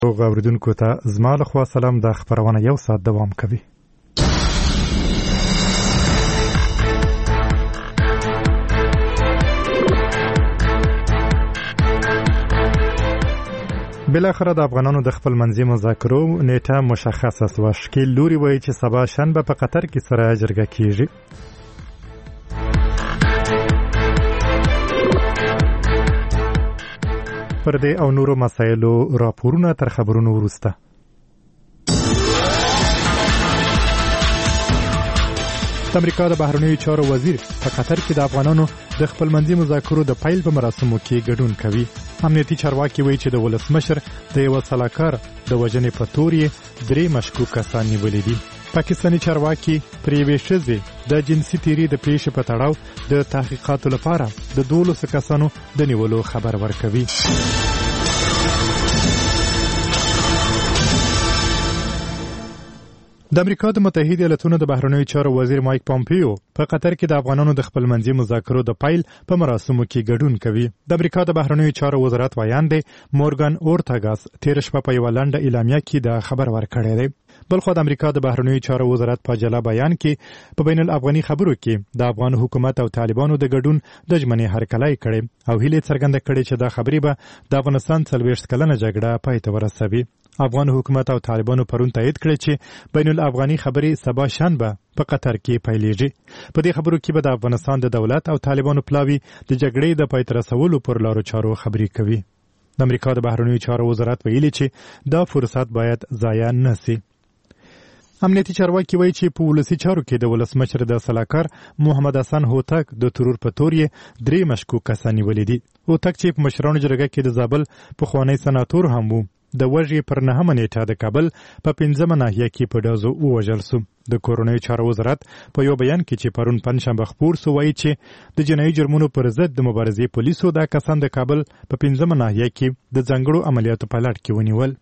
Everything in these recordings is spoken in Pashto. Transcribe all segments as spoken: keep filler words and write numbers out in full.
اوریدونکو ته زما له خوا سلام. د خبرونه یو ساعت دوام کوي. بالاخره د افغانانو د خپل منځي مذاکرو نیټه مشخصه شوه. شکیل لوري وایي چې سبا شنبه په قطر کې سره جرګه کیږي. پر دې او نورو مسایلو راپورونه تر خبرونو وروسته. د امریکا د بهرنیو چارو وزیر په قطر کې د افغانانو د خپل منځي مذاکرو د پیل په مراسمو کې ګډون کوي. امنیتي چارواکي وایي چې د ولسمشر د یو سلاکار د وژنې په تور یې درې مشکوک کسان نیولي دي. پاکستاني چارواکي پر یوې ښځې د جنسي تیري د پیښې په تړاو د تحقیقاتو لپاره د دولسو کسانو د نیولو خبر ورکوي. د امریکا د متحده ایالاتونو د بهرنیو چارو وزیر مایک پامپیو په قطر کې د افغانانو د خپل منځي مذاکرو د پیل په مراسمو کې ګډون کوي. د امریکا د بهرنیو چارو وزارت وایاند مورګان اورتاګاس تیر شپه په یو لنډه اعلامیه کې د خبر ورکړی دی. بلخو د امریکا د بهرنیو چارو وزارت په جلا بیان کې په بین الافغاني خبرو کې د افغان حکومت او طالبانو د ګډون د ژمنې هرکلی کړي او هیله څرګنده کړې چې دا خبرې به د افغانستان څلوېښت کلنه جګړه پای ته ورسوي. افغان حکومت او طالبانو پرون تایید کړی چې بین الافغاني خبرې سبا شنبه په قطر کې پیلېږي. په دې خبرو کې به د افغانستان د دولت او طالبانو پلاوي د جګړې د پای ته رسولو پر لارو چارو خبرې کوي. د امریکا د بهرنیو چارو وزارت ویلي چې دا فرصت باید ضایع نه شي. امنیتي چارواکي وایي چې په ولسي چارو کې د ولسمشر د سلاکار محمد حسن هوتک د ترور په تور یې درې مشکوک کسان نیولي دي. هوتک چې په مشرانو جرګه کې د زابل پخوانی سناتور هم وو، د وژې پر نهمه نیټه د کابل په پنځمه ناحیه کې په ډزو ووژل سو. د کورنیو چارو وزارت په یو بیان کې چې پرون پنځشنبه خپور سو وایي چې د جنایي جرمونو پر ضد د مبارزې پولیسو دا کسان د کابل په پنځمه ناحیه کې د ځانګړو عملیاتو په لړ کې ونیول.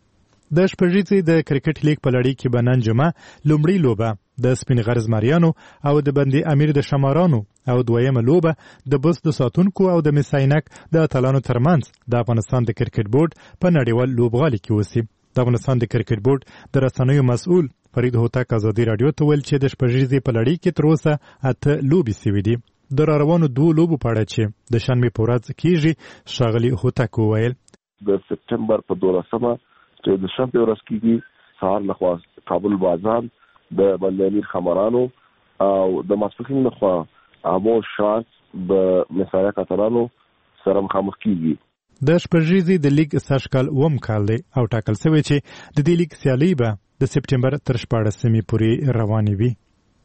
د شپږیزې د کرکټ لیګ په لړۍ کې به نن جمعه لومړۍ لوبه د سپین غر زمریانو او د بندي امیر د شمارانو او دویمه لوبه د بس د ساتونکو او د میساینک د اتلانو ترمنځ د افغانستان د کرکټ بورډ په نړیوال لوبغالي کې وسی. د افغانستان د کرکټ بورډ د رسنیو مسؤل فرید هوتک ازادي رادیو ته ویل چې د شپږیزې په لړۍ کې تر اوسه اته لوبې سوي دي. د راروانو دوه لوبو په اړه چې د شنبې په ورځ کېږي ښاغلي هوتک وویل د سپټمبر په دولسمه چې د شنبې ورځ کېږي سهار لخوا کابل بازار د بندامیر خمرانو او د ماسپښین لخوا امو شاس د مسایق اتلانو سره مخامخ کېږي. د شپږیزې د لیګ سږکال اووم کال دی او ټاکل شوی چې د دې لیګ سیالۍ به د سپټمبر تر شپاړسمې پورې روانې وي.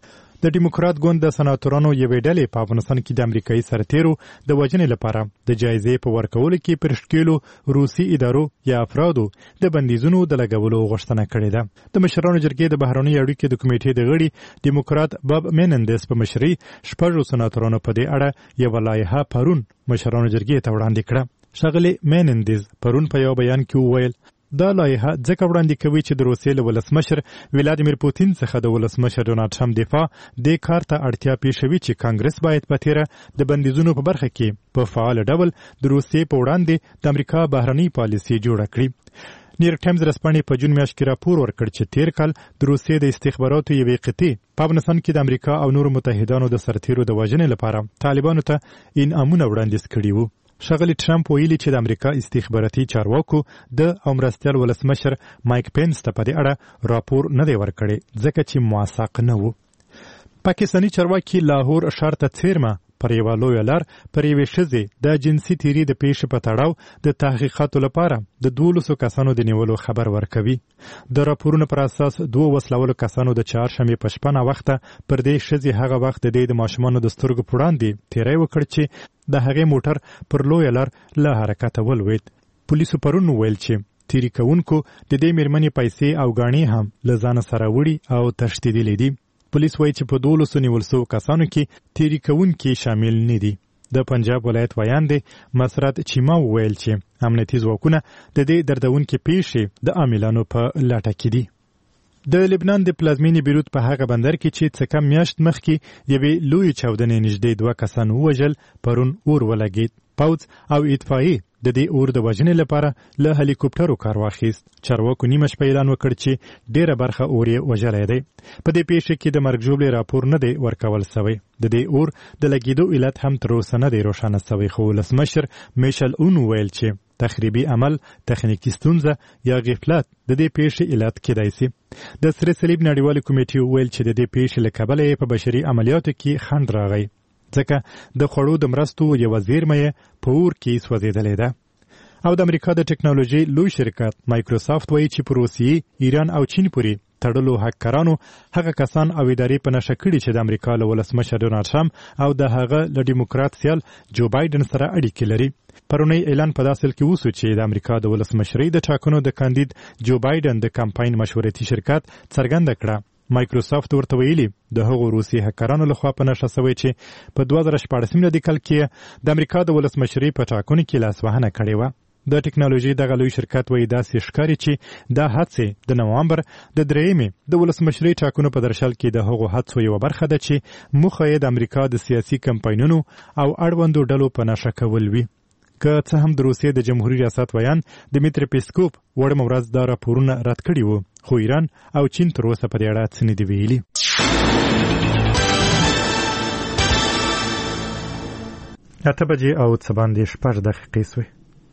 د ډیموکرات ګوند د سناتورانو یوې ډلې په افغانستان کې د امریکایي سرتیرو د وژنې لپاره د جایزې په ورکولو کې پر ښکېلو روسي ادارو یا افرادو د بندیزونو د لګولو غوښتنه کړې ده. د مشرانو جرګې د بهرنیو اړیکو د کمیټې د غړي ډیموکرات باب مینندس په مشرۍ شپږو سناتورانو په دې اړه یوه لایحه پرون مشرانو جرګې ته وړاندې کړه. ښاغلي مینندز پرون په یو بیان کې وویل دا لایحه ځکه وړاندې کوي چې د روسیې له ولسمشر ولادیمیر پوتین څخه د ولسمشر ډونالډ ټرمپ دفاع دې کار ته اړتیا پېښوي چې کانګرس باید په تیره د بندیزونو په برخه کې په فعال ډول د روسیې په وړاندې د امریکا بهرنۍ پالیسي جوړه کړي. نیویورک ټایمز رسپانې په جون میاشت کې راپور ورکړ چې تیر کال د روسیې د استخباراتو یوې قطعې په افغانستان کې د امریکا او نورو متحدانو د سرتیرو د وژنې لپاره طالبانو ته انعامونه وړاندیز کړي وو. ښاغلي ټرمپ ویلي چې د امریکا استخباراتي چارواکو د او مرستیال ولسمشر مایک پینس ته په دې اړه راپور نه دی ورکړی ځکه چې موثق نه و. پاکستاني چارواکي لاهور ښار ته څیرمه پر یوه لویه لار پر یوې ښځې د جنسي تیري د پیښې په تړاو د تحقیقاتو لپاره د دولسو کسانو د نیولو خبر ورکوي. د راپورونو پر اساس دوه وسلوالو کسانو د چهارشنبې په شپه ناوخته پر دې ښځې هغه وخت د دې د ماشومانو د سترګو په وړاندې تیری وکړ چې د هغې موټر پر لویه لار له حرکته ولوېد. پولیسو پرون وویل چې تیري کوونکو د دې مېرمنې پیسې او ګاڼې هم له ځانه سره وړي او تښتېدلې دي. پولیس وایي چې په دولسو نیول شوو کسانو کې تیري کوونکي شامل نه دي. د پنجاب ولایت ویاند مسرت چیما وویل چې امنیتي ځواکونه د دې دردونکې پیښې د عاملانو په لټه کې دي. د لبنان د پلازمینې بیروت په هغه بندر کې چې څه کم میاشت مخکې یوې لویې چاودنې نږدې دوه کسان ووژل پرون اور ولګېد. پوځ او اطفائیې د دې اور د وژنې لپاره له هلیکوپټرو کار واخیست. چارواکو نیمه شپه اعلان وکړ چې ډیره برخه اور یې وژلی دی. په دې پیښه کې د مرګ ژوبلې راپور نه دی ورکول سوی. د دې اور د لګېدو علت هم تر اوسه نه دی روښانه سوی، خو ولسمشر میشل اون ویل چې تخریبي عمل، تخنیکي ستونزه یا غفلت د دې پیښې علت کېدای شي. د سره صلیب نړیوالې کمیټې ویل چې د دې پیښې له کبله یې په بشري عملیاتو کې خنډ راغی، ځکه د خوړو د مرستو یوه زیرمه یې په اور کې سوځېدلې ده. او د امریکا د ټکنالوژي لوی شرکت مایکروسافت وایي چې په روسیې، ایران او چین پورې تړلو هکرانو هغه کسان او ادارې په نشه کړي چې د امریکا له ولسمشر ډونالډ ټرمپ او د هغه له ډیموکرات سیال جو بایدن سره اړیکې لري. پرونی اعلان په داسې کې وسو چې د امریکا د ولسمشرۍ د ټاکنو د کاندید جو بایدن د کمپاین مشورتي شرکت څرګنده کړه. مایکروسافت ورته ویلي د هغو روسي هکرانو لخوا په نشه سوی چې په دوه زره شپاړس میلادي کال کې د امریکا د ولسمشرۍ په ټاکنو کې لاسوهنه کړې وه. د ټکنالوژي دغه لوی شرکت وایي داسې ښکاري چې دا هڅې د نوامبر د درېیمې د ولسمشرۍ ټاکنو په درشل کې د هغو هڅو یوه برخه ده چې موخه یې د امریکا د سیاسي کمپاینونو او اړوندو ډلو په نشه کول وي. که څه هم د روسیې د جمهوریت ریاست ویان دمیتری پیسکوف وړمه ورځ دا راپورونه رد کړي وو، خو ایران او چین تر اوسه په دې اړه څه نه دي ویلي. اته بجې او څه باندې شپږ دقیقې سوې.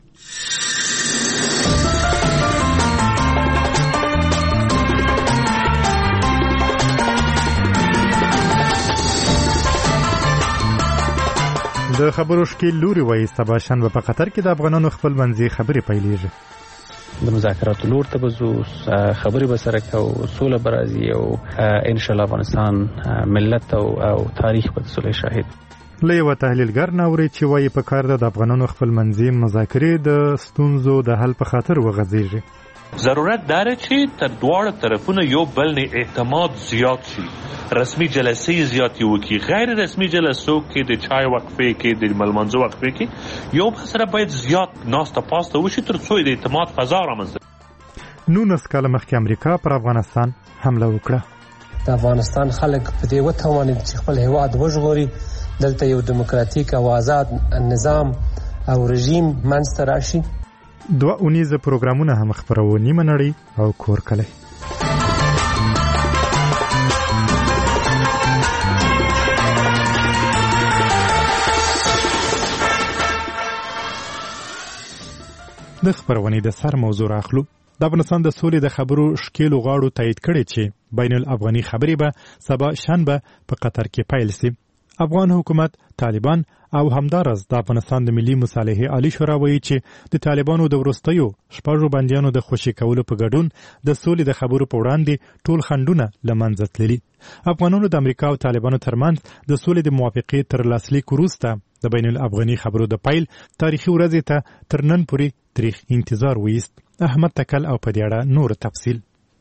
د خبرو شکیل لوري وایي سبا شنبه په قطر کې د افغانانو خپل منځي خبرې پیلېږي. د مذاکراتو لور ته به ځو، خبرې به سره کوو، سوله به راځي او انشاءالله افغانستان ملت او تاریخ به د سولې شاهد. له یوه تحلیلګر نه اورئ چې وایي په کار ده د افغانانو خپل منځي مذاکرې د ستونزو د حل په خاطر وغځېږي. ضرورت داره چې تر دواړه طرفونه یو بل نه اعتماد زیات شي، رسمي جلسې زیاتې وکړي، غیر رسمي جلسو کې د چای وقفې کې، د ملمنځه وقفې کې یو بل سره باید زیات ناسته پاسته وشي تر څو د اعتماد فضا رامنځته. نولس کاله مخکې امریکا پر افغانستان حمله وکړه. د افغانستان خلک په دې وتوانېد چې خپل هیواد وژغوري، دلته یو دیموکراتیک او آزاد نظام او رژیم منځته راشي. دوه اونیزه پروګرامونه هم خپرو، نیمه نړۍ او کور کلی. د خبرونې د سر موضوع راخلو. د افغانستان د سولې د خبرو شکیلو غاړو تایید کړي چې بین الافغاني خبرې به سبا شنبه په قطر کې پیل شي. افغان حکومت، طالبان او همدارس د افغانستان د ملي مصالحې عالی شورا وایي چې د طالبانو د وروستیو شپږو بندیانو د خوشي کولو په ګډون د سولې د خبرو په وړاندې ټول خنډونه له منځه تللي. افغانانو د امریکا او طالبانو ترمنځ د سولې د موافقې تر لاسلیک وروسته د بین الافغاني خبرو د پیل تاریخي ورځې ته تر نن پورې تاریخ انتظار ویست. احمد تکل او په دې اړه نور تفصیل.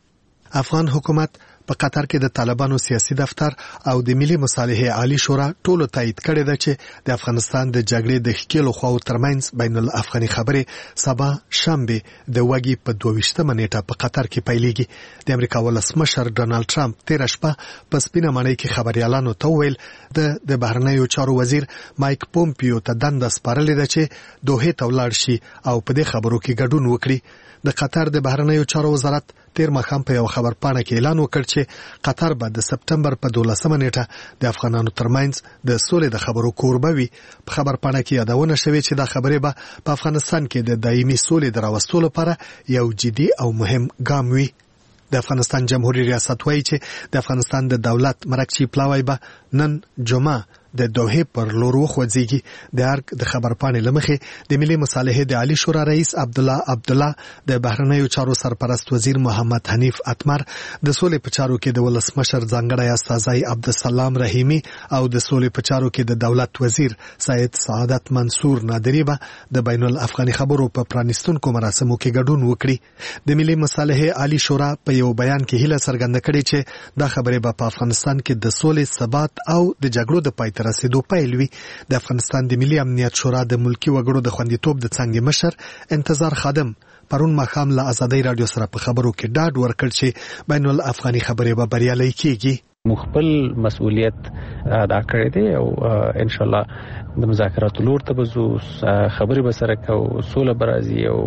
افغان حکومت په قطر کې د طالبانو سیاسي دفتر او د ملي مصالحې عالی شورا ټولو تایید کړی ده چې د افغانستان د جګړې د ښکیلو خواو ترمنځ بین الافغاني خبرې سبا شنبه د وګړي په دوه ویشتمه نیټه په قطر کې پیلېږي. د امریکا ولسمشر ډونالډ ټرمپ تېره شپه په سپینه ماڼۍ کې خبریالانو ته وویل د د بهرنیو چارو وزیر مایک پومپیو ته دنده سپارلې ده چې دوحې ته ولاړ شي او په دې خبرو کې ګډون وکړي. د قطر د بهرنیو چارو وزارت تیر ماښام په یو خبرپاڼه کې اعلان وکړ چې قطر به د سپتمبر په دولسمه نیټه د افغانانو ترمنځ د سولې د خبرو کوربه وي. په خبرپاڼه کې یادونه شوې چې دا خبرې به په افغانستان کې د دایمي سولې د راوستلو لپاره یو جدي او مهم ګام وي. د افغانستان جمهوریت ریاست وایي چې د افغانستان د دولت مرکزي پلاوی به نن جمعه د دوحې پر لور وخوځيږي. د ارګ د خبرپاڼې لمخې د ملي مصالحې د عالی شورا رئیس عبد الله عبد الله، د بهرنیو چارو سرپرست وزیر محمد حنیف اتمر، د سولې په چارو کې د ولسمشر ځانګړی استازی عبدالسلام رحیمی او د سولې په چارو کې د دولت وزیر سید سعادت منصور نادری به د بین الافغاني خبرو په پرانیستونکو مراسمو کې ګډون وکړي. د ملي مصالحې عالی شورا په یو بیان کې هیله څرګنده کړې چې دا خبرې به په افغانستان کې د سولې، ثبات او د جګړو د پای ته رسیدو پیل وي. د افغانستان د ملي امنیت شورا د ملکی وګړو د خوندیتوب د څنګه مشر انتظار خادم پرون ماښام له آزادۍ رادیو سره په خبرو کې ډاډ ورکړ چې بین الافغاني خبرې به بریالۍ کیږي. مخبل مسؤلیت ادا کړی دی او ان شاء الله د مذاکراتو لور ته بزو خبرې به سره کو سوله برازي او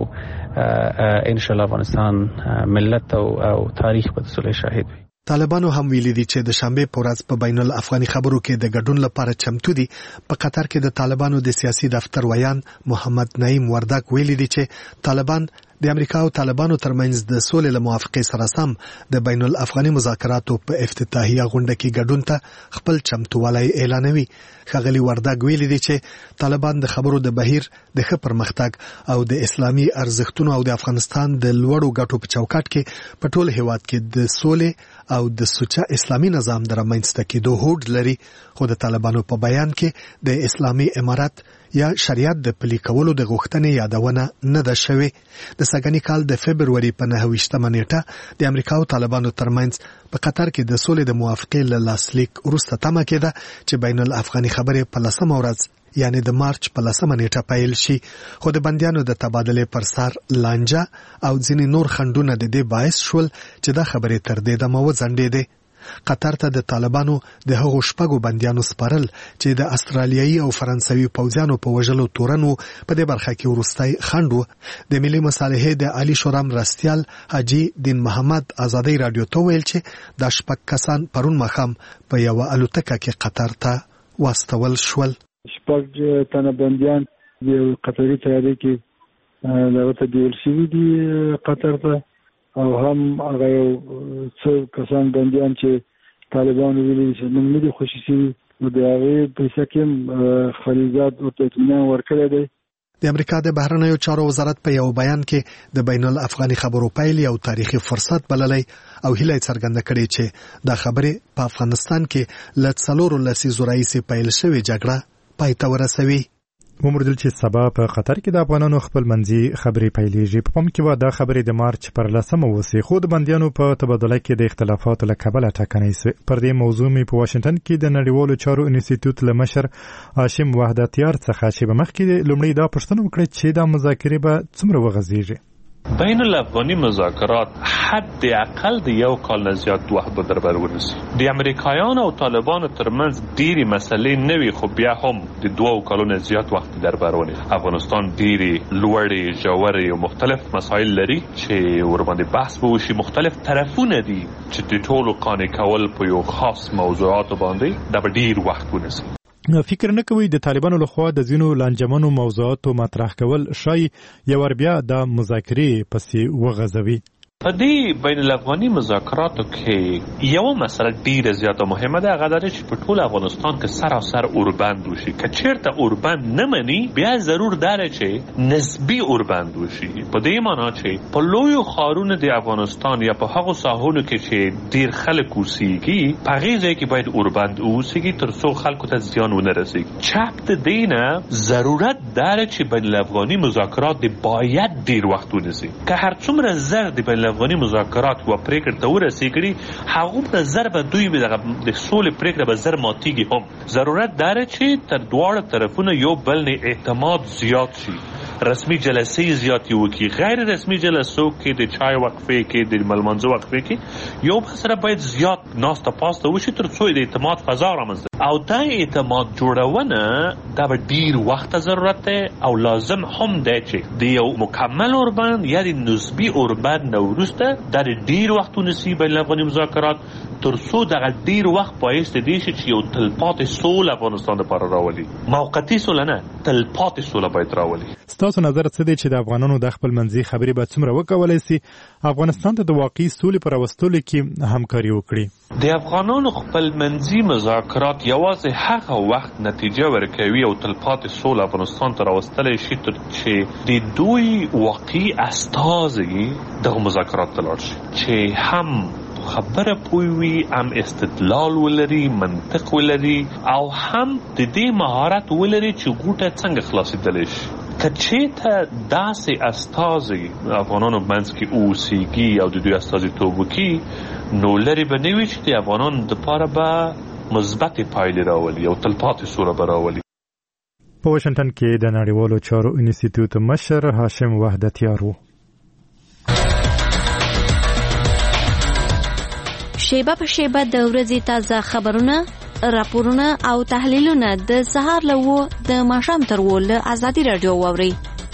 ان شاء الله افغانستان ملت او تاریخ په سوله شاهد وي. طالبانو هم ویلي دي چې د شنبه په ورځ په بین الافغاني خبرو کې د ګډون لپاره چمتو دي. په قطر کې د طالبانو د سیاسي دفتر ویان محمد نعیم وردک ویلي دي چې طالبان د امریکا او طالبانو ترمنځ د سولې له موافقې سره سم د بین الافغاني مذاکراتو په افتتاحیه غونډه کې ګډون ته خپل چمتووالی اعلانوي. ښاغلي وردک ویلي دي چې طالبان د خبرو د بهیر د ښه پرمختګ او د اسلامي ارزښتونو او د افغانستان د لوړو ګټو په چوکاټ کې په ټول هیواد کې د سولې او د سوچه اسلامي نظام د رامنځته کېدو هوډ لري. خو د طالبانو په بیان کې د اسلامي امارت یا شریعت د پلي کولو د غوښتنې یادونه نه ده شوې. د سږني کال د فبروري په نهه ویشتمه نیټه د امریکا او طالبانو ترمنځ په قطر کې د سولې د موافقې له لاسلیک وروسته تمه کېده چې بین الافغاني خبرې په لسمه ورځ یعنی د مارچ په لسمه نیټه پیل شي. خو د بندیانو د تبادلې پر سر لانجه او ځینې نور خنډونه د دې باعث شول چې دا خبرې تر دې دمه وځنډېدې. قطر ته د طالبانو د هغو شپږو بندیانو سپارل چې د استرالیایي او فرانسوي پوځیانو په وژلو تورنو په دې برخه کې وروستی خنډ و. د ملي مصالحې د عالی شورا مرستیال حاجي دین محمد ازادي رادیو ته ویل چې دا شپږ کسان پرون ماښام په یوه الوتکه کې قطر ته واستول شول. شپږ تنه بندیان د قطري طیارې کې دغه ته شوي دي قطر ته او هم هغه یو څو کسان بندیان چې طالبانو ویلي چې موږ نه دي خوشي شوي نو د هغې په حصه کې خلیلزاد ورته اطمینان ورکړی دی. د امریکا د بهرنیو چارو وزارت په یو بیان کې د بین الافغاني خبرو پیل یو تاریخي فرصت بللی او هیله څرګنده کړې چې دا خبرې په افغانستان کې له څلورو لسیزو راهیسې پیل شوې جګړه پای ته ورسوي. ومردل چې سبا په قطر کې د افغانانو خپل منځي خبرې پیلېږي. په پام کې و دا خبرې د مارچ پر لسمه وسې خو د بندیانو په تبادله کې د اختلافاتو له کبله ټاکنۍ سوې. پر دې موضوع مې په واشنګټن کې د نړیوالو چارو انسټیټیوټ له مشر هاشم وحدتیار څخه چې به مخکې لومړی دا پوښتنه وکړه چې دا مذاکرې به څومره وغځېږي. بین الافغاني مذاکرات حد اقل د یو کال نه زیات وخت به در بر ونیسي. د امریکایانو او طالبانو ترمنځ ډېرې مسلې نه وي خو بیا هم د دوو کالونو زیات وخت در بر ونیسي. افغانستان ډېرې لوړې ژورې او مختلف مسایل لري چې ورباندې بحث به وشي. مختلف طرفونه دي چې د ټولو قانع کول په یو خاص موضوعاتو باندې دا به ډېر وخت ونیسي. فکر نه کوي د طالبانو لخوا د ځینو لانجمنو موضوعاتو مطرح کول شای یو بیا د مذاکرې پسې وغځوي. په دې بین الافغاني مذاکراتو کې یو مسله ډیره زیاته مهمه ده. هغه دا چې په ټول افغانستان کې سراسر اوربند وشي. که چیرته اوربند نه مني بیا ضرور داره چې نسبی اوربند وشي. په دې معنی چې په لویو ښارونو د افغانستان یا په هغو ساحونو کې چې ډیر خلک اوسېږي په هغې ځای کې باید اوربند اوسېږي تر څو خلکو ته زیان ونه رسېږي. چپ د دې نه ضرورت داره چې بین الافغاني مذاکرات باید ډیر وخت ونیسي. که هر څومره زر د بین افغاني مذاکرات و پریکړه ته ورسېږي هغه په نظر به دوی به د سولې پریکړه به زر ماتېږي. هم ضرورت داره چې تر دواړه طرفونه یو بل نه اعتماد زیات شي. رسمي جلسې زیاتې وکړي. غیر رسمي جلسو کې د چای وقفې کې د ملمنځه وقفې کې یو بل سره باید زیات ناسته پاسته وشي تر څو د اعتماد فضا رامنځته او دا اعتماد جوړونه دا به ډیر وخت ضرورت دی او لازم هم دی چې د یو مکمل اوربند یا د نسبي اوربند نه وروسته دا ډیر وخت ونیسي بین الافغاني مذاکرات تر څو دغه ډیر وخت باعث دی چې یو تلپاتې سوله افغانستان لپاره راولي. موقتي سوله نه تلپاتې سوله باید راولي. ستاسو نظر څه دی چې د افغانانو د خپل منځي خبرې به څومره وکولای شي افغانستان ته د واقعي سولې پر راوستلو کې همکاري وکړي؟ د افغانانو خپل منځي مذاکرات یوازې هغه وخت نتیجه ورکوي او تلپاتې سوله افغانستان ته راوستلی شي تر چې د دوی واقعي استازي دغه مذاکرات ته لاړ شي چې هم خبره پوي هم استدلال ولري منطق ولري او هم د دې مهارت ولري چې ګوټه څنګه خلاصېدلی شي. که چېرته داسې استازي افغانانو منځ کې اوسېږي او د دوی استازیتوب وکړي نو لرې به نه وي چې د افغانانو دپاره به مثبتې پایلې راولي او تلپاتې سوله به راولي. په واشنګټن کې د نړیوالو چارو انسټیټیوټ مشر هاشم وحدتیار و. شیبه په شیبه د ورځې تازه خبرونه، راپورونه او تحلیلونه د سهار له وو د ماښام تر وو له ازادي راډیو واورئ.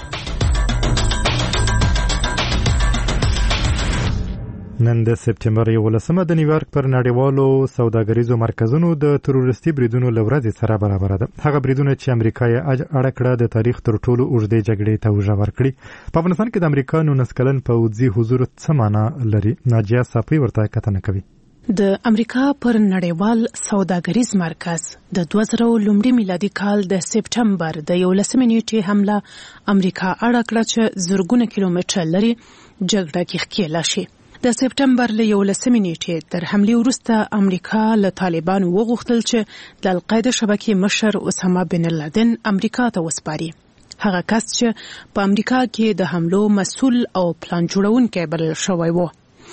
نن د سپټمبر یولسمه د نیویارک پر نړیوالو سوداګریزو مرکزونو د تروریستي بریدونو له ورځې سره برابر ده. هغه بریدونه چې امریکا یې اړه کړه د تاریخ تر ټولو اوږدې جګړې ته اوږه ورکړي. په افغانستان کې د امریکا نولس کلن پوځي حضور څه معنا لري؟ ناجیه صافی ورته کتنه کوي. د امریکا پر نړیوال سوداګریز مرکز د دوه زره لومړي میلادي کال د سپټمبر د یولسمې نیټې حمله امریکا اړه کړه چې زرګونه کیلومتره لري جګړه کې ښکېله شي. د سپټمبر له یولسمې نیټې تر حملې وروسته امریکا له طالبانو وغوښتل چې د القاعده شبکې مشر اسامه بن لادن امریکا ته وسپاري. هغه کس چې په امریکا کې د حملو مسؤل او پلان جوړونکی بلل شوی و.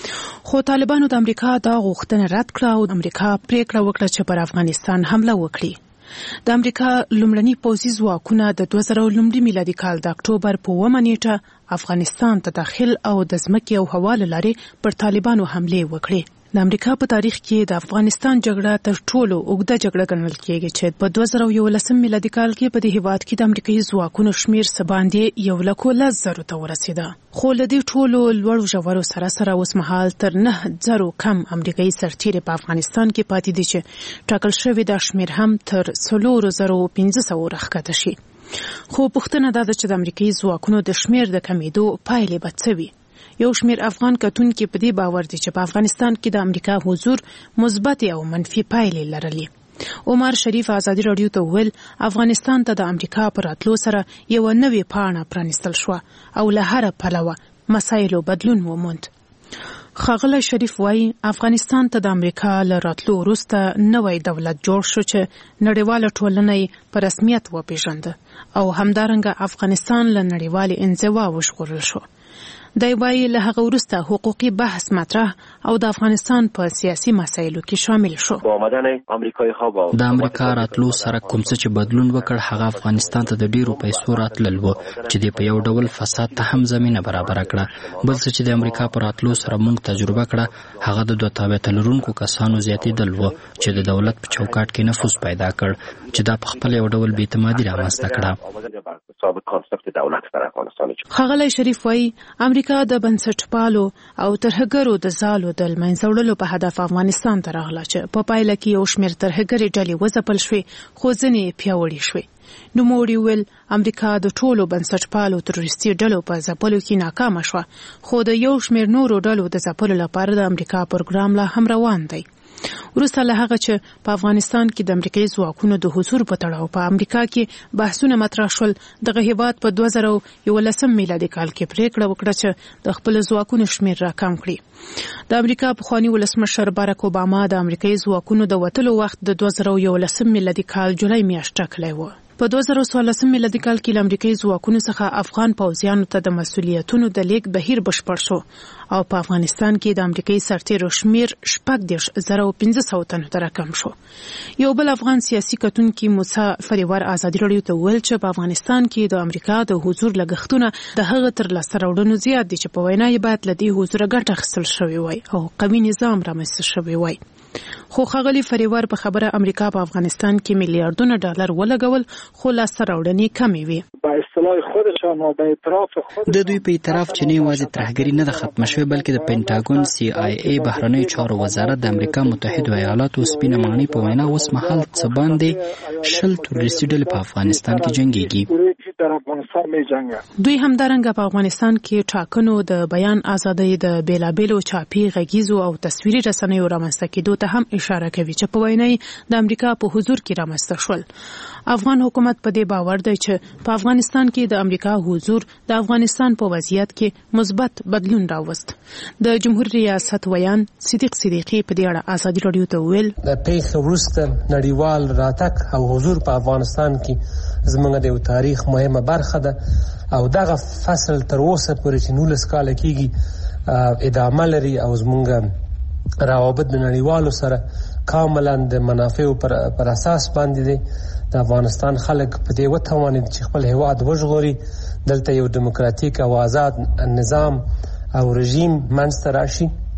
خو طالبانو د امریکا دا غوښتنه رد کړه او امریکا پریکړه وکړه چې پر افغانستان حمله وکړي. د امریکا لومړني پوځي ځواکونه د دوه زره لومړي میلادي کال د اکتوبر په اوومه نیټه افغانستان ته داخل او د ځمکې او هوا له لارې پر طالبانو حملې وکړې. د امریکا په تاریخ کې د افغانستان جګړه تر ټولو اوږده جګړه ګڼل کېږي چې په دوه زره یولسم میلادي کال کې په دې هیواد کې د امریکایي ځواکونو شمیر څه باندې یو لک لس زرو ته ورسېده. خو له دې ټولو لوړو ژورو سره سره اوس مهال تر نه زرو کم امریکایي سرتیري په افغانستان کې پاتې دي چې ټاکل شوی دا شمیر هم تر څلور زره پنځه سوه راښکته شي. خو پوښتنه دا ده چې د امریکایي ځواکونو د شمیر د کمیدو پایلې به څه وي؟ یو شمیر افغان کتونکي په دې باور دي چې په افغانستان کې د امریکا حضور مثبت او منفي پایلې لرلي. عمر شریف ازادي راډیو ته ویل افغانستان ته د امریکا پر راتلو سره یو نوې پاڼه پرانستل شو او له هر پلوه مسایلو بدلون وموند. ښاغلی شریف وایي افغانستان ته د امریکا له راتلو وروسته نوی دولت جوړ شو چې نړیواله ټولنه یې په رسمیت وپیژنده او همدارنګه افغانستان له نړیوالې انزوا وژغورل شو. دی وایي له هغه وروسته حقوقي بحث مطرح او د افغانستان په سیاسي مسایلو کې شامل شو. د امریکا راتلو سره کوم څه چې بدلون وکړ هغه افغانستان ته د ډیرو پیسو راتلل و چې د په یو ډول فساد ته هم زمينه برابر کړه. بل څه چې د امریکا پر راتلو سره موږ تجربه کړه هغه د دوه تابعیت لرونکو کسانو زیاتېدل و چې د دولت په چوکاټ کې نفوذ پیدا کړ چې دا په خپل یو ډول بې اعتمادي رامنځته کړه. ښاغلی شریف وایي امریکا د بنسټپالو او ترهګرو د ځالو د منځه وړلو په هدف افغانستان ته راغله چې په پایله کې یو شمېر ترهګرې ډلې وځپل شوې خو ځینې پیاوړې شوې. نوموړي ویل امریکا د ټولو بنسټپالو تروریستي ډلو په ځپلو کې ناکامه شوه خو د یو شمېر نورو ډلو د ځپلو لپاره د امریکا پروګرام لا هم روان دی. وروسته له هغه چې په افغانستان کې د امریکایي ځواکونو د حضور په تړاو په امریکا کې بحثونه مطرح شول دغه هیواد په دوه زره یولسم میلادي کال کې پریکړه وکړه چې د خپل ځواکونو شمیر راکم کړي. د امریکا پخوانی ولسمشر باراک اوباما د امریکایي ځواکونو د وتلو وخت د دوه زره یولسم میلادي کال جولای میاشت ټاکلی و. په دوه زره څوارلسم میلادي کال کې له امریکایي ځواکونو څخه افغان پوځیانو ته د مسؤلیتونو د لیږد بهیر بشپړ شو او په افغانستان کې د امریکایي سرتیرو شمیر شپږ دېرش زره پنځه سوه تنو ته راکم شو. یو بل افغان سیاسي کتونکي موسی فریور ازادي راډیو ته ویل چې په افغانستان کې د امریکا د حضور لګښتونه د هغه تر لاسته راوړنو زیات دي چې په وینا یې باید له دې حضوره ګټه اخیستل شوې وای او قوي نظام رامنځته شوی وای. خو ښاغلی فریور په خبره امریکا په افغانستان کې میلیارډونه ډالر ولګول خو لاسته راوړنې کمې وي. د دوی په اعتراف چې نه یوازې ترهګري نه ده ختمه شوې بلکې د پینټاګون سی آی ای بهرنیو چارو وزارت د امریکا متحده ایالاتو سپینه ماڼۍ په وینا اوس مهال څه باندې شل تروریستي ډلې په افغانستان کې جنګېږي. دوی همدارنګه په افغانستان کې ټاکنو د بیان ازادۍ د بیلابیلو چاپي غږیزو او تصویري رسنیو رامنځته کېدو ته هم اشاره کوي چې په وینا د امریکا په حضور کې رامنځته شول. افغان حکومت په دې باور دی چې په افغانستان کې د امریکا حضور د افغانستان په وضعیت کې مثبت بدلون راوست. د جمهور ریاست ویان صدیق صدیقی په دې اړه ازادي راډیو ته ویل د پیښې وروسته نړیوال راتګ او حضور په افغانستان کې زموږ د یو تاریخ مهمه برخه ده او دغه فصل تر اوسه پورې چې نولس کاله کېږي ادامه لري او زموږ روابط د نړیوالو سره کاملا د منافعو پر, پر اساس باندې دي. د افغانستان خلک په دې وتوانید چې خپل هیواد وژغوري. دلته یو دیموکراتیک او آزاد نظام او رژیم منځته راشي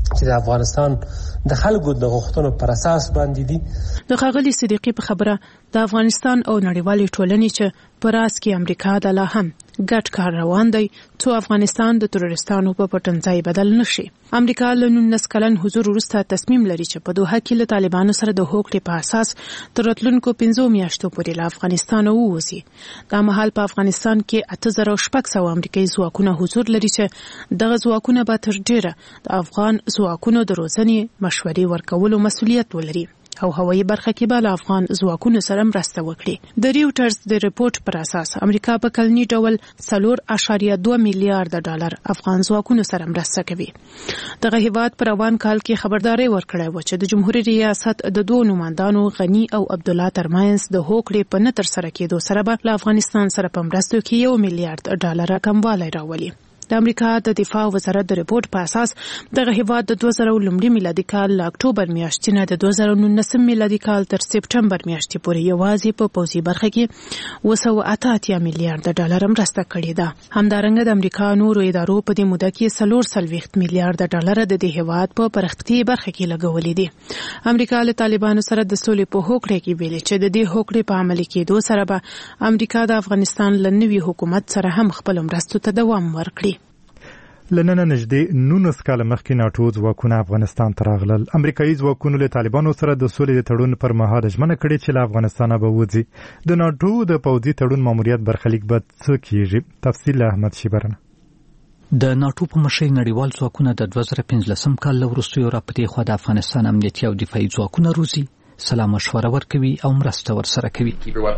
چې د افغانستان د خلکو د غوښتنو پر اساس باندې دي. د ښاغلي صدیقي په خبره د افغانستان او نړیوالې ټولنې چې په راس کې امریکا د لا هم ګډ کار روان دی څو افغانستان د تروریستانو په پټنځای بدل نشي. امریکا له نولس کلن حضور وروسته تصمیم لري چې په دوحه کې له طالبانو سره د هوکړې په اساس تر راتلونکو پنځو میاشتو پورې له افغانستان ووځي. دا مهال په افغانستان کې اته زره شپږ سوه امریکایي ځواکونه حضور لري چې دغه ځواکونه به تر ډیره د افغان ځواکونو د روزنې مشورې ورکولو مسؤلیت ولري او هوایي برخه کې به له افغان ځواکونو سره مرسته وکړي. د ریوټرز د ریپورت پر اساس امریکا په کلني ډول څلور اعشاریه دوه میلیارډ ډالر افغان ځواکونو سره مرسته کوي. دغه هیواد په روان کال کې خبرداري ورکړې و چې د جمهوریت ریاست د دوه نمائندانو غنی او عبد الله ترمنځ د هوکړې په نه تر سره کېدو سره به له افغانستان سره په مرستو کې یو میلیارډ ډالر کموالی راولي. د امریکا د دفاع وزارت د ریپورت په اساس دغه هیواد د دوه زره لومړي میلادي کال له اکتوبر میاشتې نه د دوه زره نولسم میلادي کال تر سپټمبر میاشتې پورې یوازې په پوځي برخه کې اوه سوه اته اتیا میلیارډ ډالر مرسته کړې ده. همدارنګه د امریکا نورو ادارو په دې موده کې څلور څلوېښت میلیارډ ډالر د دې هیواد په پرمختیايي برخه کې لګولې دي. امریکا له طالبانو سره د سولې په هوکړه کې ویلي چې د دې هوکړې په عملي کېدو سره به امریکا د افغانستان له نوي حکومت سره هم خپل مرستو ته دوام ورکړي. لننه نږدې نولس کاله مخکې ناټو ځواکونه افغانستان ته راغلل. امریکایي ځواکونو له طالبانو سره د سولې د تړون پر مهال ژمنه کړې چې له افغانستانه به وځي. د ناټو د پوځي تړون ماموریت برخلیک به څه کیږي؟ تفصیل احمد شیبرنه. د ناټو په مشرۍ نړیوال ځواکونه د دوه زره پنځلسم کال له وروستیو راپدې خوا د افغانستان امنیتي او دفاعي ځواکونه روزي، سلا مشوره ورکوي او مرسته ورسره کوي.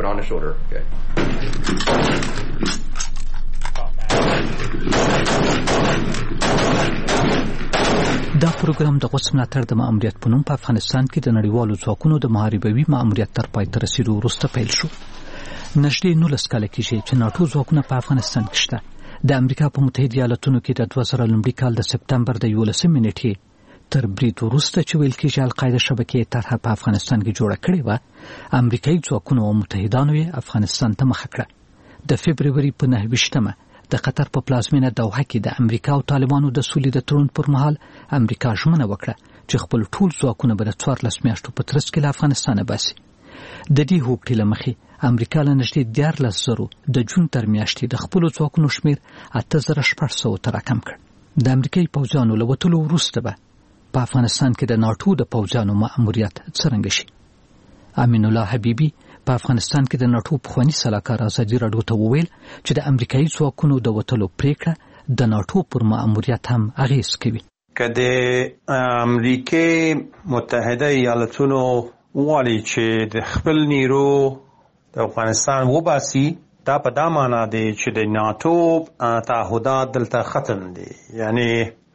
دا پروګرام د غوڅ ملاتړ د ماموریت په نوم په افغانستان کې د نړیوالو ځواکونو د محاربوي ماموریت تر پای ته رسیدو وروسته پیل شو. نږدې نولس کاله کېږي چې ناټو ځواکونه په افغانستان کې شته. د امریکا په متحده ایالاتونو کې د دوه زره لومړي کال د سپټمبر د یولسمې نیټې تر برید وروسته چې ویل کېږي القاعده شبکې طرحه په افغانستان کې جوړه کړې وه، امریکایي ځواکونو او متحدانو یې افغانستان ته مخه کړه. د فبروري په نهه ویشتمه د قطر په پلازمینه دوحه کې د امریکا او طالبانو د سولې د تړون پر مهال امریکا ژمنه وکړه چې خپل ټول ځواکونه به د څوارلس میاشتو په ترڅ کې له افغانستانه باسي. د دې هوکړې له مخې امریکا له نږدې دیارلس زرو د جون تر میاشتې د خپلو ځواکونو شمېر اته زره شپږ سوو ته راکم کړ. د امریکایي پوځیانو له وتلو وروسته به په افغانستان کې د ناټو د پوځیانو ماموریت څرنګه شي؟ امین الله حبیبي په افغانستان کې د ناټو پخواني سلاکار ازادي راډیو ته وویل چې د امریکایي ځواکونو د وتلو پریکړه د ناټو پر ماموریت هم اغیز کوي. که د امریکای متحده ایالتونو وایي چې د خپل نیرو د افغانستان وباسي، دا په دا معنا دی چې د ناټو تعهدات دلته ختم دي، یعنی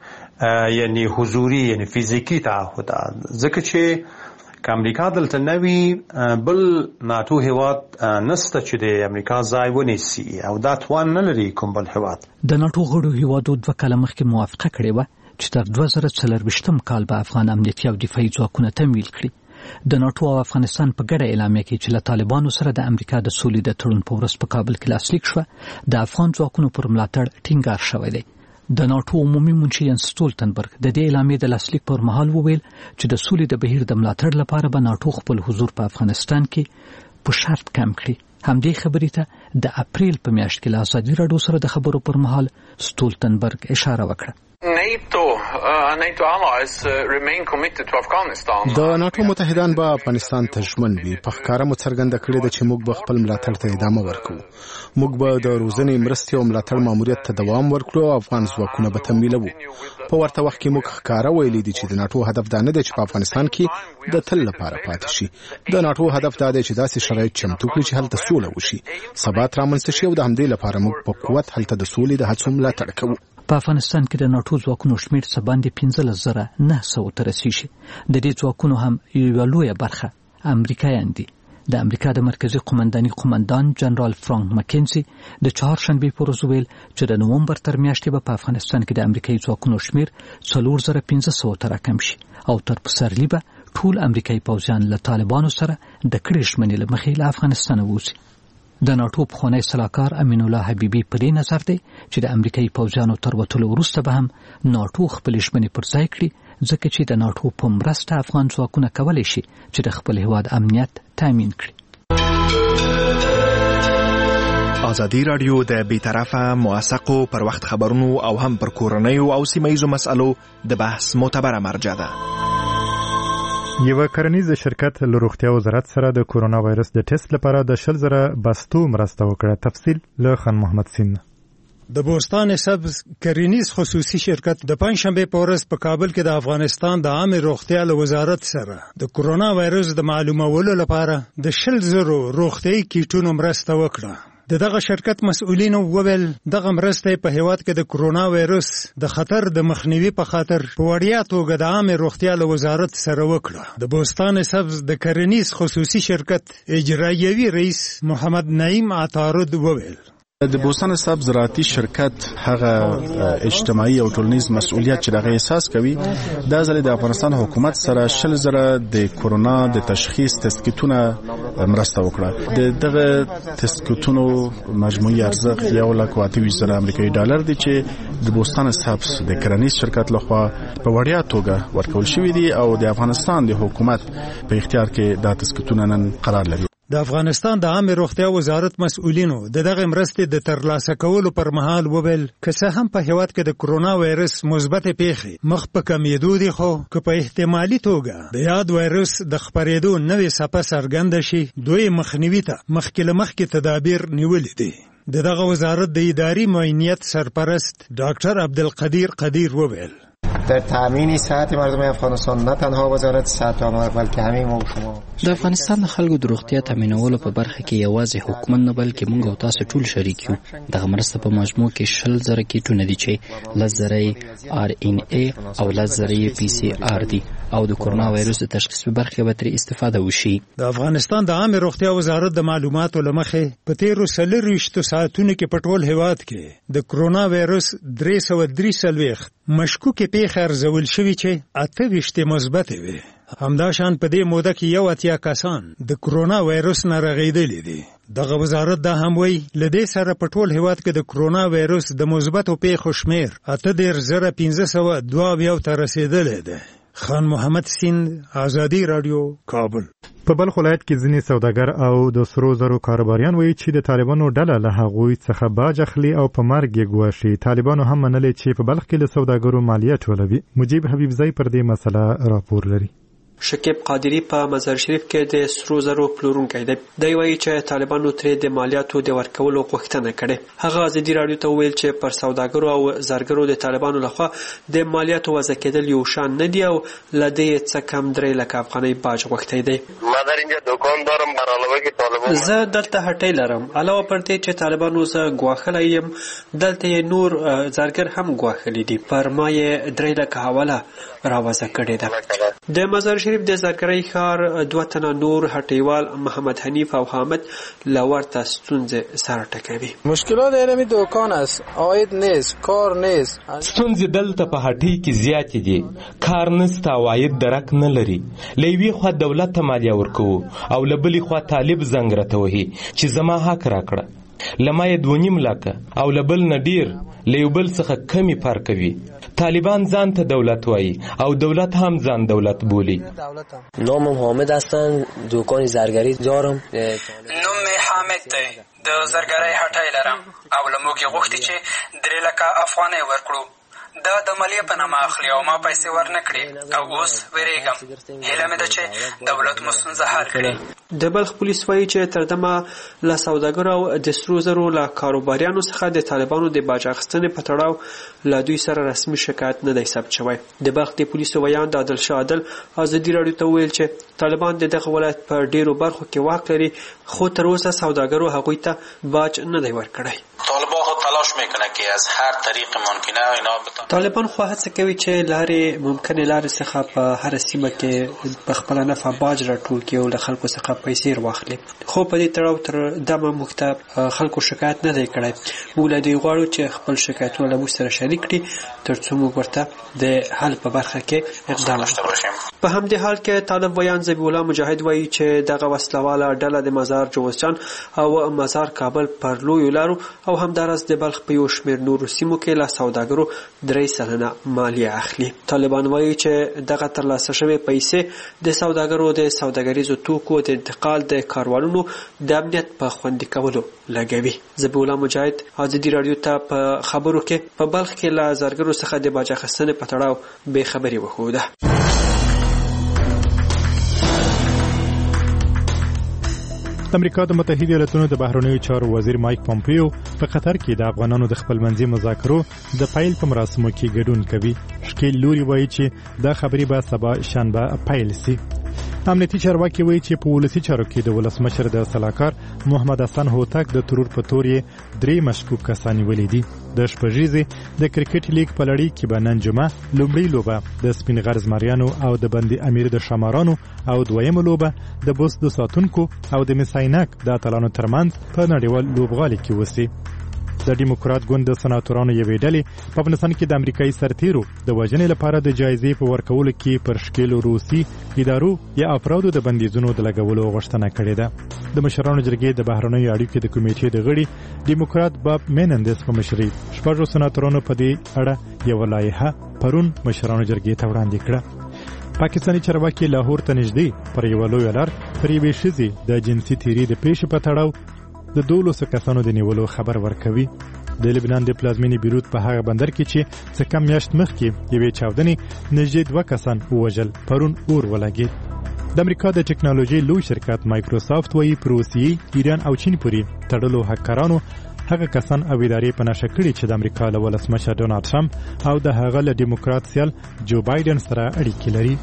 یعنی حضوري یعنی فیزیکی تعهدات. ځکه چې که امریکا دلته نوي بل ناټو هیواد نسته چې د امریکا ځای ونیسي او دا توان نه لري کوم بل هیواد. د ناټو غړو هیوادو دوه کاله مخکې موافقه کړې وه چې تر دوه زره څلرویشتم کال به افغان امنیتي او دفاعي ځواکونه تمویل کړي. د ناټو او افغانستان په ګډه اعلامیه کې چې له طالبانو سره د امریکا د سولې د تړون په ورځ په کابل کې لاسلیک شوه، د افغان ځواکونو پر ملاتړ ټینګار شوی دی. د ناټو عمومي منشي ینس سټولتنبرګ د دې اعلامیې د لاسلیک پر مهال وویل چې د سولې د بهیر د ملاتړ لپاره به ناټو خپل حضور په افغانستان کې په شرط کم کړي. همدې خبرې ته د اپریل په میاشت کې له ازادي راډیو سره د خبرو پر مهال سټولتنبرګ اشاره وکړه. د ناټو متحدان به افغانستان ته ژمن وي. په ښکاره مو څرګنده کړې ده چې موږ به خپل ملاتړ ته ادامه ورکوو. موږ به د روزنې مرستې او ملاتړ ماموریت ته دوام ورکړو او افغان ځواکونه به تمویلوو. په ورته وخت کې موږ ښکاره ویلي دي چې د ناټو هدف دا نه دی چې په افغانستان کې د تل لپاره پاتې شي. د ناټو هدف دا دی چې داسې شرایط چمتو کړي چې هلته سوله وشي، ثبات رامنځته شي او د همدې لپاره موږ په قوت هلته د سولې د هڅو ملاتړ کوو. په افغانستان کې د ناټو ځواکونو شمېر څه باندې پنځلس زره نه سوو ته رسیږي. د دې ځواکونو هم یوه لویه برخه امریکایان دي. د امریکا د مرکزي قومنداني قومندان جنرال فرانک مکینزي د چهارشنبې په ورځ ویل چې د نومبر تر میاشتې به په افغانستان کې د امریکایي ځواکونو شمېر څلور زره پنځه سوو ته راکم شي او تر پسرلي به ټول امریکایي پوځیان له طالبانو سره د کړې ژمنې له مخې له افغانستانه ووځي. د ناټو پخوانی سلاکار امین الله حبیبي په دې نظر دی چې د امریکایي پوځیانو تر وتلو وروسته به هم ناټو خپلې ژمنې پر ځای کړي ځکه چې د ناټو په مرسته افغان ځواکونه کولی شي چې د خپل هیواد امنیت تامین کړي. ازادي راډیو د بیطرفه موثقو پر وخت خبرونو او هم پر کورنیو او سیمه‌ییزو مسألو د بحث معتبره مرجع ده. یو کرنیز شرکت له روغتیا وزارت سره د کورونا وایرس د ټیسټ لپاره د شل زره بستو مرسته وکړه. تفصیل له خان محمد سین. د بوستان سبز کرنیز خصوصي شرکت د پنځشنبه په ورځ په کابل کې د افغانستان د عامه روغتیا له وزارت سره د کورونا وایرس د معلومولو لپاره د شل زره روغتیايي کیټونو مرسته وکړه. د دغه شرکت مسؤلینو وویل دغه مرسته په هیواد کې د کورونا وایرس د خطر د مخنیوي په خاطر په وړیا توګه د عامه روغتیا له وزارت سره وکړه. د بوستان سبز د کرنیز خصوصي شرکت اجرایوي رئیس محمد نعیم عطارد وویل د بوستان سبز زراعتي شرکت هغه اجتماعي او ټولنیز مسؤلیت چې دغه احساس کوي دا ځل د افغانستان حکومت سره شل زره د کورونا د تشخیص تست کیټونه مرسته وکړه. د دغه تست کیټونو مجموعي ارزښت یو لک او اته ویشت زره امریکایي ډالر دی چې د بوستان سبز د کرنیز شرکت لخوا په وړیا توګه ورکول شوی دی او د افغانستان د حکومت په اختیار کې دا تست کیټونه نن قرار لري. د افغانستان د عامه روغتیا وزارت مسؤلینو د دغه مرستې د ترلاسه کولو پر مهال وویل که څه هم په هیواد کې د کورونا وایرس مثبت پیښې مخ په کمیدو دي خو که په احتمالي توګه د یاد وایرس د خپرېدو نوې څپه څرګنده شي دوی مخنیوي ته مخکې له مخکې تدابیر نیولي دي. د دغه وزارت د اداري معاینیت سرپرست ډاکټر عبدالقدیر قدیر وویل در تامین صحت مردم افغانستان نه تنها وزارت صحت آمد بلکې همه ما شما د افغانستان د خلکو د روغتیا تامینولو په برخه کې یوازې حکومت نه بلکې موږ او تاسو ټول شریک یو. دغه مرسته په مجموع کې شل زره کیټونه دي چې لس زره آر ان ای او لس زره پی سی آر دي او د کورونا وایرس د تشخیص په برخه کې به ترې استفاده وشي. د افغانستان د عامه روغتیا وزارت د معلوماتو لمخې په تیرو څلوېښتو ساعتونو کې په ټول هیواد کې د کورونا وایرس درې سوه درې څلوېښت مشکوکې پیښې ارزول شوي چې اته ویشت مثبتې وي. همداشان په دې موده کې یو اتیا کسان د کورونا وایرس نه رغېدلي دي. دغه وزارت دا هم وایي له دې سره په ټول هیواد کې د کورونا وایرس د مثبتو پیښو شمېر اته دېرش زره پنځه سوه دوه اویا ته رسېدلی دی. خان محمد سیند، ازادي راډیو، کابل. په بلخ ولایت کې ځینې سوداګر او د سرو زرو کاروباریان وایي چې د طالبانو ډله له هغوی څخه باج اخلي او په مرګ یې ګواښي. طالبانو هم منلي چې په بلخ کې له سوداګرو مالیه ټولوي. مجیب حبیبزی پر دې مسله راپور لري. شکیب قادری په مزار شریف کې د سرو زرو پلورونکی دی. دی وایي چې طالبانو ترې د مالیاتو د ورکولو غوښتنه کړې. هغه ازادي راډیو ته وویل چې پر سوداګرو او زرګرو د طالبانو لخوا د مالیاتو وضع کېدل یو شان نه دي او له دې څه کم درې لکه افغانۍ باج غوښتی دی. ما در اینجا دکان دارم بر علاوه که طالبان زه دلته هټۍ لرم. علاوه پر دې چې طالبانو زه ګواښلی یم دلته یې نور زرګر هم ګواښلي دي. پر ما یې درې لکه حواله راوضع کړې ده. د مزار شریف د زرګرۍ ښار دوه تنه نور هټیوال محمد حنیف او حامد له ورته ستونزې سره ټکوي. مشکلات علمي دوکان است، عاید نیست، کار نیست. ستونزې دلته په هټۍ کې زیاتې دي. کار نشته، عواید درک نه لري. له یوې خوا دولت ته مالیه ورکوو او له بلې خوا طالب زنګ راته وهي چې زما حق راکړه. له ما یې دوه نیم لکه او له بل نه ډېر له یو بل څخه کمې پر کوي. طالبان ځان ته دولت وایي او دولت هم ځان دولت بولی. نامم حامد هستن، دکان زرگری دارم. نوم حامد دی، د زرګرۍ هټۍ لرم او له موږ یې غوښتي چې درې لکه افغانۍ ورکړو. دا د مالیې په نامه اخلي او ما پیسې ورنه کړې او اوس ویریږم. هیله مې ده چې دولت مو ستونزه حل کړي. د بلخ پولیس وایي چې تر دمه له سوداګرو او د سرو زرو له کاروباریانو څخه د طالبانو د باج اخیستنې په تړاو له دوی سره رسمي شکایت نه دی ثبت شوی. د بلخ د پولیسو ویان د عادل شاه عادل ازادي راډیو ته وویل چې طالبان د دغه ولایت په ډیرو برخو کې واک لري خو تر اوسه سوداګرو هغوی ته باج نه دی ورکړی. طالبان خود تلاش میکنه که از هر طریق ممکنه اینا بتن. طالبان خو هڅه کوي چې لارې ممکنه لارې څخه په هر سیمه کې په خپل نفع باج راټول کړي او له خلکو څخه پیسې واخلي. خو په دې تړاو تر دمه موږ ته خلکو شکایت نه دی کړی. موږ له دوی غواړو چې خپل شکایتونه له موږ سره شریک کړي ترڅو موږ ورته د حل په برخه کې اقدام وکړو. په همدې حال کې طالب ویان ذبیح الله مجاهد وایي چې دغه وسلواله ډله د مزار جوزجان او مزار کابل پر لویو لارو او همدارس د بلخ په یو شمېر نورو سیمو کې له سوداګرو درې سلنه مالیه اخلي. طالبان وایي چې دغه ترلاسه شوې پیسې د سوداګرو د سوداګریزو توکو د انتقال د کاروانونو د امنیت په خوندي کولو لګوي. ذبیح الله مجاهد ازادي راډیو ته په خبرو کې په بلخ کې له زرګرو څخه د باج اخیستنې په تړاو بې خبري وښوده. د امریکا د متحده ایالاتونو د بهرنیو چارو وزیر مایک پومپیو په قطر کې د افغانانو د خپلمنځي مذاکرو د پیل په مراسمو کې ګډون کوي. شکیل لوري وایي چې دا خبرې به سبا شنبه پیل شي. امنیتي چارواکي وایي چې په ولسي چارو کې د ولسمشر د سلاکار محمد حسن هوتک د ترور په تور یې درې مشکوک کسان ولې دي. د شپږیزې د کرکټ لیګ په لړۍ کې به نن جمعه لومړی لوبه د سپین غر زمریانو او د بندي امیر د شمارانو او دویمه لوبه د بوس د ساتونکو او د مساینک د اتلانو ترمنځ په نړیوال لوبغالي کې وسی. د ډیموکرات ګوند د سناتورانو یوې ډلې په افغانستان کې د امریکایي سرتیرو د وژنې لپاره د جایزې په ورکولو کې پر شکیلو روسي ادارو یا افرادو د بندیزونو د لګولو غوښتنه کړې ده. د مشرانو جرګې د بهرنیو اړیکو د کمیټې د غړي ډیموکرات باب مینندس په مشرۍ شپږو سناتورانو په دې اړه یو لایحه پرون مشرانو جرګې ته وړاندې کړه. پاکستاني چارواکي لاهور ته نږدې پر یو لوی لار پر یوې ښځې د جنسي تیري د پیښې په تړاو د دولسو کسانو د نیولو خبر ورکوي. د لبنان د پلازمینې بیروت په هغه بندر کې چې څه کم میاشت مخکې یوې چاودنې نږدې دوه کسان ووژل پرون اور ولګېد. د امریکا د ټکنالوژي لوی شرکت مایکروسافت وایي په روسیې، ایران او چین پورې تړلو هکرانو هغه کسان او ادارې په نښه کړي چې د امریکا له ولسمشر ډونالډ ټرمپ او د هغه له ډیموکرات سیال جو بایدن سره اړیکې لري.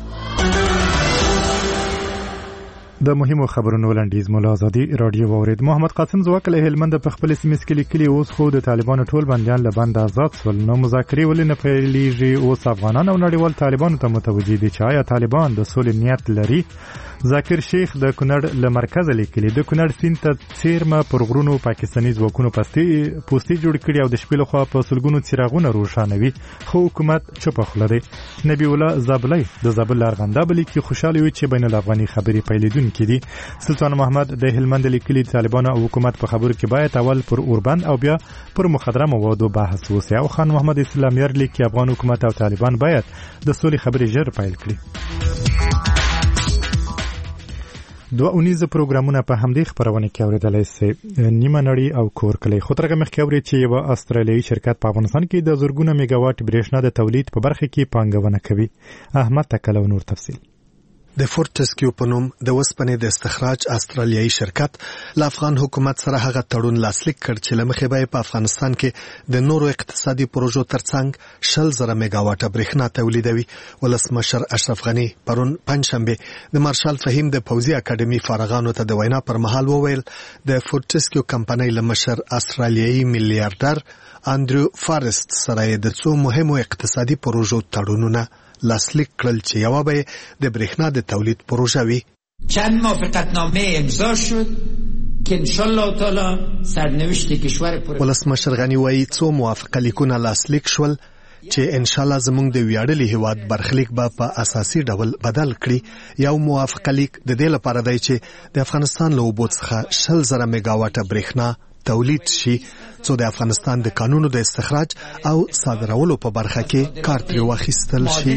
د مهمو خبرونو وړاندیز مولا ازادي راډیو واورید. محمد قاسم زواک له هلمند په خپل سیمه کې لیکلي اوس خو د طالبانو ټول بندیان له بند آزاد شول، نو مذاکرې ولې نه پیلېږي؟ اوس افغانان او نړیوال طالبانو ته متوجي دي چې آیا طالبان د سولې نیت لري؟ ذاکر شیخ د کونړ له مرکز لیکلي د کونړ سیند ته څیرمه پر غرونو پاکستاني ځواکونو پستې پوستې جوړ کړي او د شپې لخوا په سلګونو څراغونه روښانوي، خو حکومت چوپه خوله دی. نبی الله زابلی د زابل لارغنده بلی کې خوشاله وي چې بین الافغاني خبرې پیلېدونکې دي. سلطان محمد د هلمند لیکلي طالبان او حکومت په خبرو کې باید اول پر اوربند او بیا پر مخدره موادو بحث وشي. او خان محمد اسلامیر لیکي افغان حکومت او طالبان باید د سولې خبرې ژر پیل کړي. دوه اونیزه پروګرامونه په همدې خبرونه کې اوریدلای شئ. نیمه نړۍ او کور کلی خو ترغه مخکې اوري چې یو استرالیایي شرکت په افغانستان کې د زرګونه میگاواټ برېښنا د تولید په برخه کې پانګونه کوي. احمد تکلو نور تفصیل. د فورټسکیو په نوم د وسپنې د استخراج استرالیایي شرکت له افغان حکومت سره هغه تړون لاسلیک کړ چې له مخې به په افغانستان کې د نورو اقتصادي پروژو ترڅنګ شل زره میگاواټه برېښنا تولیدوي. ولسمشر اشرف غني پرون پنځشنبه د مارشال فهیم د پوځي اکیډمي فارغانو ته د وینا پر مهال وویل د فورټسکیو کمپنۍ له مشر استرالیایي میلیارډر انډریو فارست سره د څو مهمو اقتصادي پروژو تړونونه لاسلیک کړل چې یو به د برېښنا د تولید پروژه وي. چند موافقتنامه امضا شد که ان شاء الله تعالی سرنوشت کشور پر ولسمشر غني وایي څو موافقه لیکونه لاسلیک شول چې ان شاء الله زموږ د ویاړلي هیواد برخلیک به په اساسي ډول بدل کړي. یو موافقه لیک د دې لپاره دی چې د افغانستان له اوبو څخه شل زره میگاواټه برېښنا تولید شي څو د افغانستان د قانونو د استخراج او صادرولو په برخه کې کار ترې واخیستل شي.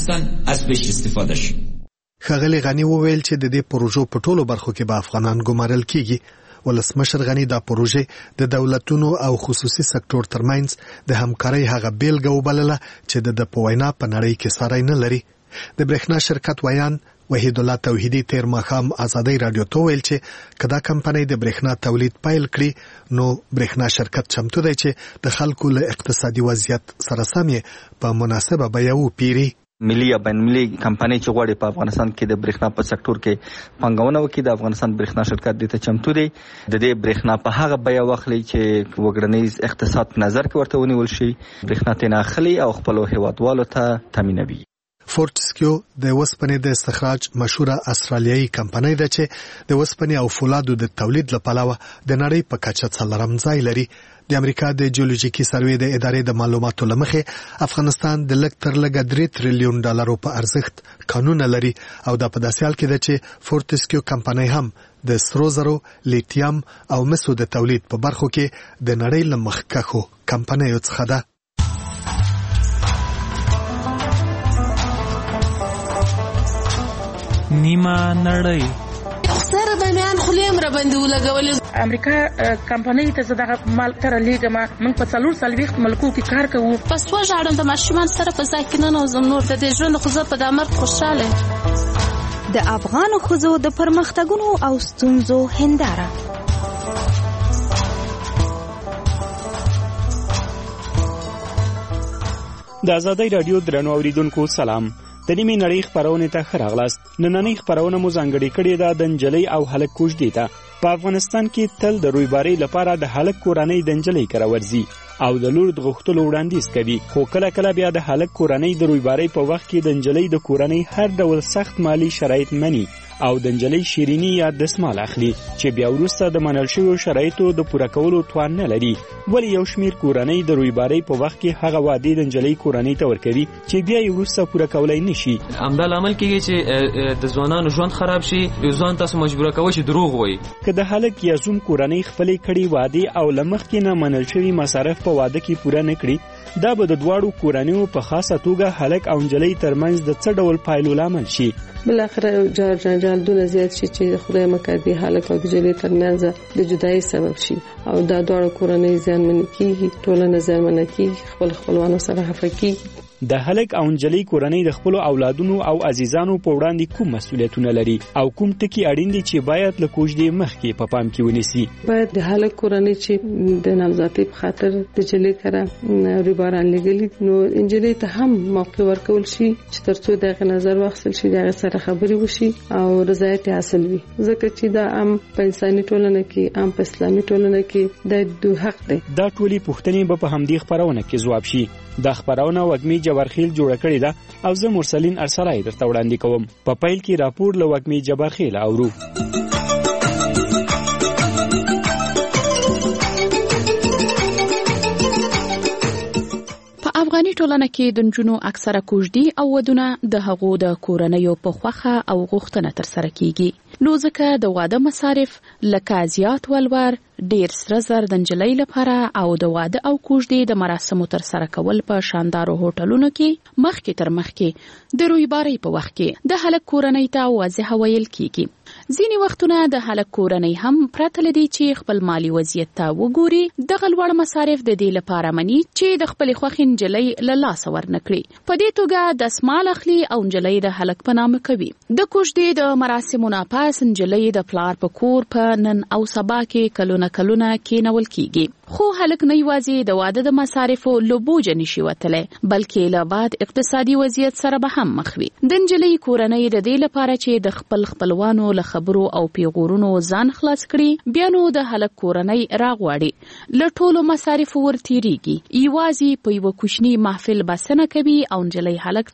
ښاغلي غني وویل چې د دې پروژو په ټولو برخو کې به افغانان ګمارل کیږي. ولسمشر غني دا پروژه د دولتونو او خصوصي سکتور ترمنځ د همکارۍ هغه بیلګه وبلله چې د په وینا په نړۍ کې ساری نه لري. د برېښنا شرکت ویان وحید الله توحیدی تیر ماښام ازادي رادیو ته ویل چې کدا کمپنۍ د برېښنا تولید پیل کړي نو برېښنا شرکت چمتو دی چې د خلکو له اقتصادي وضعیت سره سم په مناسبه بیه وپیري. ملي یا بین‌المللي کمپنۍ چې غواړي په افغانستان کې د برېښنا په سکتور کې پانګونه وکړي د افغانستان برېښنا شرکت دې ته چمتو دی د دې برېښنا په هغه بیه واخلي چې وګړنیز اقتصاد په نظر کې ورته ونیول شي، برېښنا ترې اخلي او خپلو هیوادوالو ته تامینوي. فورټسکیو د وسپنې د استخراج مشهوره استرالیایي کمپنۍ ده چې د وسپنې او فولادو د تولید لپاره د نړۍ په کچه څلورم ځای لري. د امریکا د جیولوژیکي سروې د ادارې د معلوماتو لمخې افغانستان د لږ تر لږه درې تریلیون ډالرو په ارزښت قانون لري او دا په داسې حال کې ده چې فورټسکیو کمپنۍ هم د سرو زرو، لیتیم او مسو د تولید په برخو کې د نړۍ له مخکښو کمپنیو څخه ده. نیمه نړۍ سره د میان خلیم را باندې ولګولې. امریکا کمپنۍ ته زه دغه مال تر لېږم. موږ په څلور څلوېښت ملکو کې کار کوو. پس وژاړم د ماشومان سره په ځای کې ننوځم. نور د دې ژوند خو زه په دا مرګ خوشحاله. د افغانو ښځو د پرمختګونو او ستونزو هنداره. د آزادۍ راډیو درنو اوریدونکو سلام. د نیمې نړۍ خپرونې ته ښه راغلاست. نننۍ خپرونه مو ځانګړې کړې ده د نجلۍ او هلک کوژدې ته. په افغانستان کې تل د رویبارۍ لپاره د هلک کورنۍ د نجلۍ کره ورځي او د لور د غوښتلو وړاندیز کوي، خو کله کله بیا د هلک کورنۍ د رویبارۍ په وخت کې د نجلۍ د کورنۍ هر ډول سخت مالی شرایط مني او د نجلۍ شیریني یا دسمال اخلي چې بیا وروسته د منل شویو شرایطو د پوره کولو توان نه لري. ولی یو شمیر کورنۍ د رویبارۍ په وخت کې هغه وعدې د نجلۍ کورنۍ ته ورکوي چې بیا یې وروسته پوره کولی نشي. همدا لامل کېږي چې د ځوانانو ژوند خراب شي، یو ځوان تاسو مجبوره کوي چې دروغ وایي. که د هلک یا زوم کورنۍ خپلې کړي وعدې او له مخکې نه منل شوي مصارف په واده کې پوره نه کړي، دا به د دواړو کورنیو په خاصه توګه هلک او نجلۍ ترمنځ د څه ډول پایلو لامل شي. بالاخره جار جنجال دونه زیات شي چې خدای مکړي هلک او نجلۍ ترمنځ د جدایۍ سبب شي او دا دواړو کورنۍ زیانمن کیږي، ټولنه زیانمن کیږي، خپل خپلوانو سره خفه کیږي. د هلک او نجلۍ کورنۍ د خپلو اولادونو او عزیزانو په وړاندې کوم مسؤلیتونه لري او کوم ټکي اړین دي چې باید له کوژدې مخکې په پام کې ونیسي؟ باید د هلک کورنۍ چې د نامزادۍ په خاطر د نجلۍ کره رویباران لګلي، نو نجلۍ ته هم موقع ورکول شي چې ترڅو دغه نظر واخیستل شي، دغه سره خبرې وشي او رضایت حاصل وي، ځکه چې دا هم په انساني ټولنه کې، هم په اسلامي ټولنه کې د دوی حق دی. دا ټولې پوښتنې به په همدې خپرونه کې ځواب شي. دا خپرونه وږمې جبارخیل جوړه کړې ده او زه مرسلین ارسلای درته وړاندې کوم. په پیل کې راپور له وږمې جبارخیل اورو. افغاني ټولنه کې د نجونو اکثره کوژدې او ودونه د هغو د کورنیو په خوښه او غوښتنه ترسره کیږي، نو ځکه د واده مصارف لکه زیات ولور، ډیر سره زر د نجلۍ لپاره او د واده او کوژدې د مراسمو ترسره کول په شاندارو هوټلونو کې مخکې تر مخکې د رویبارۍ په وخت کې د هلک کورنۍ ته واضح ویل کیږي. ځینې وختونه د هلک کورنۍ هم پرته لدی چې خپل مالی وضعیت ته وګوري، دغه لوړ مصارف د دې لپاره مني چې د خپل خوښې نجلۍ له لاسه ورنکړي. په دې توګه دسمال اخلي او نجلۍ د هلک په نامه کوي. د کوژدې د مراسمو نه پس نجلۍ د پلار په کور په نن او سبا کې کلونه کلونه کېنول کیږي، خو هلک نه یوازې د واده د مصارفو له بوجه نشي وتلی، بلکې له بعد اقتصادي وضعیت سره به هم مخ وي. د نجلۍ کورنۍ د دې لپاره چې د خپل خپلوانو له خبرو او پیغورونو ځان خلاص کړي، بیا نو د هلک کورنۍ راغواړي له ټولو مصارفو ورتېریږي، یوازې په یوه کوچني محفل بسنه کوي او نجلۍ هلک